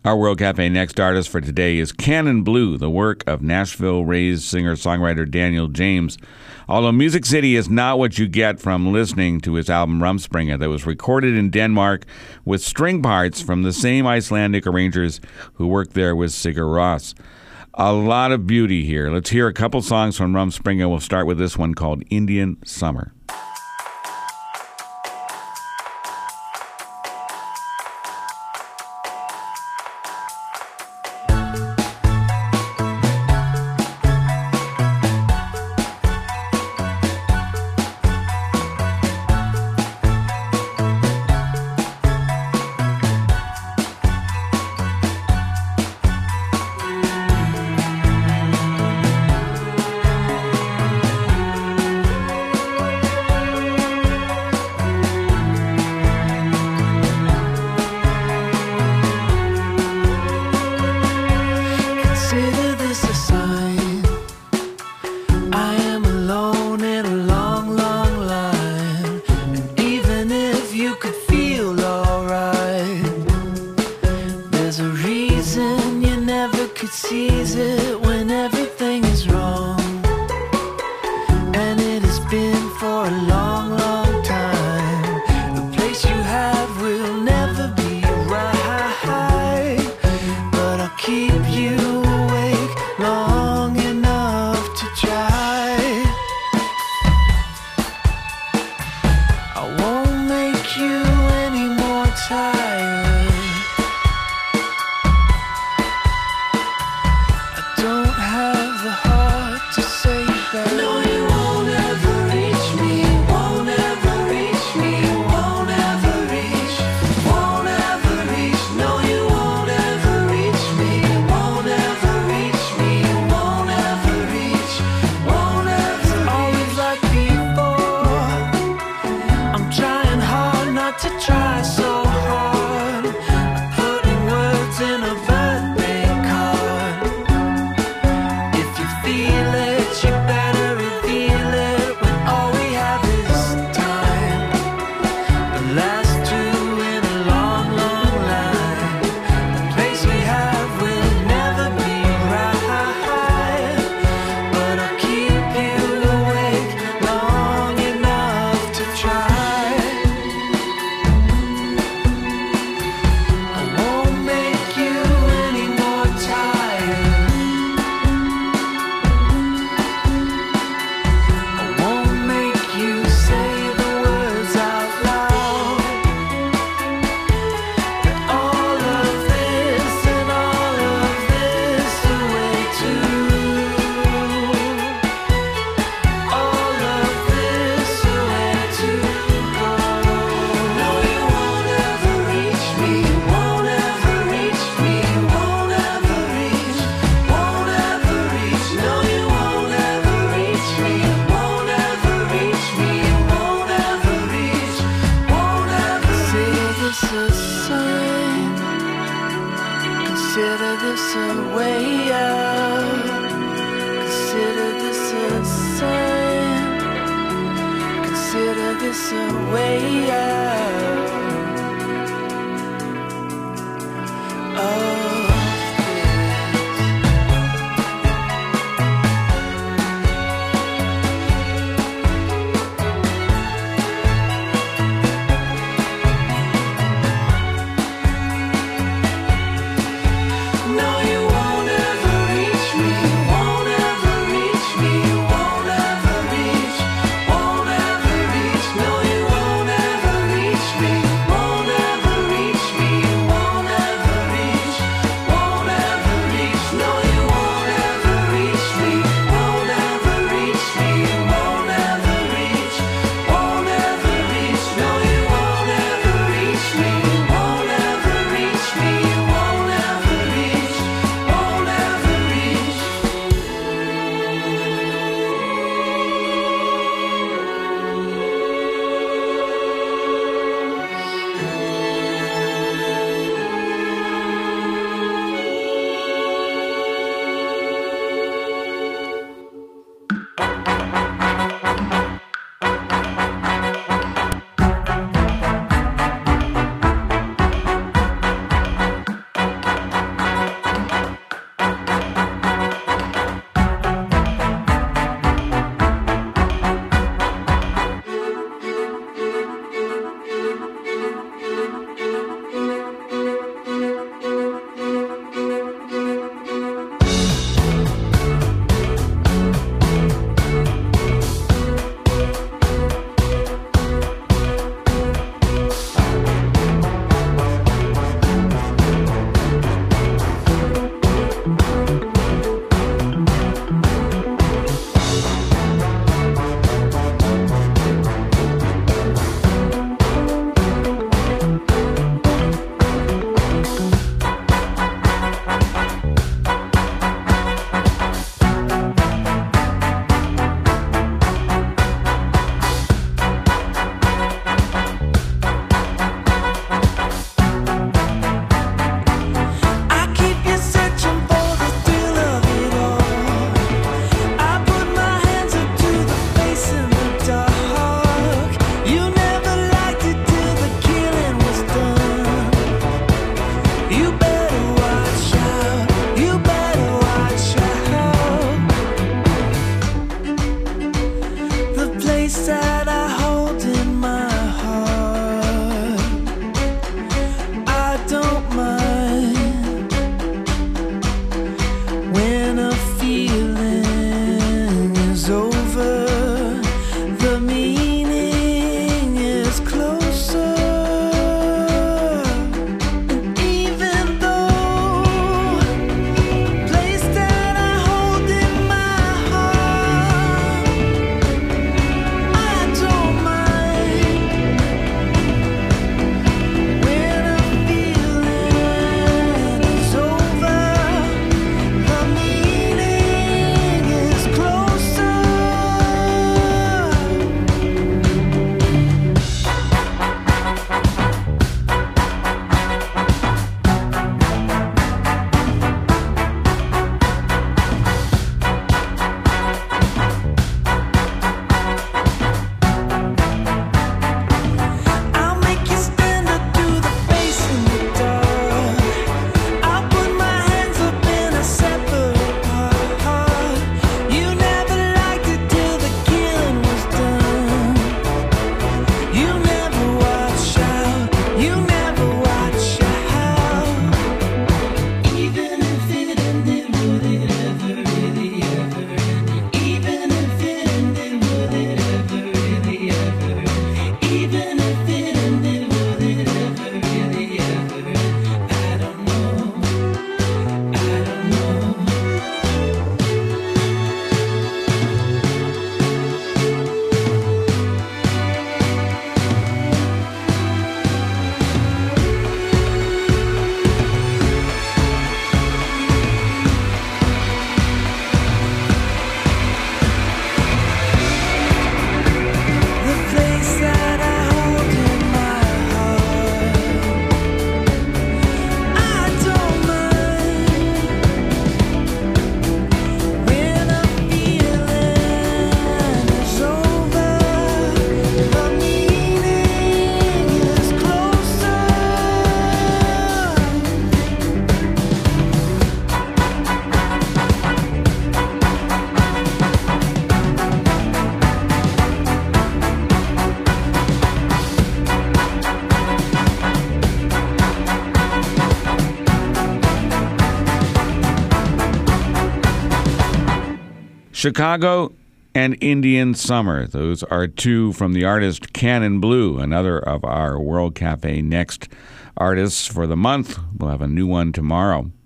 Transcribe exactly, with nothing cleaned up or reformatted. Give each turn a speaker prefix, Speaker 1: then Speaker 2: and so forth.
Speaker 1: Our World Cafe next artist for today is Canon Blue, the work of Nashville-raised singer-songwriter Daniel James. Although Music City is not what you get from listening to his album Rumspringa that was recorded in Denmark with string parts from the same Icelandic arrangers who worked there with Sigur Rós. A lot of beauty here. Let's hear a couple songs from Rumspringa. We'll start with this one called Indian Summer.
Speaker 2: Me
Speaker 1: Chicago and Indian Summer. Those are two from the artist Cannon Blue, another of our World Cafe Next artists for the month. We'll have a new one tomorrow.